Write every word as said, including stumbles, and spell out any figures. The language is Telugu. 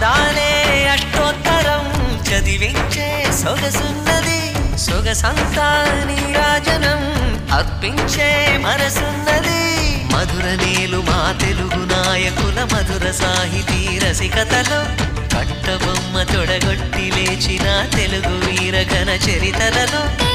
అందాలే అష్టోత్తరం చదివించే సొగసున్నది సొగసంతా నీరాజనం అర్పించే మనసున్నది మధుర నేలు మా తెలుగు నాయకుల మధుర సాహితీ రసికతలో కట్టబొమ్మ తొడగొట్టి లేచిన తెలుగు వీర ఘన చరితలలో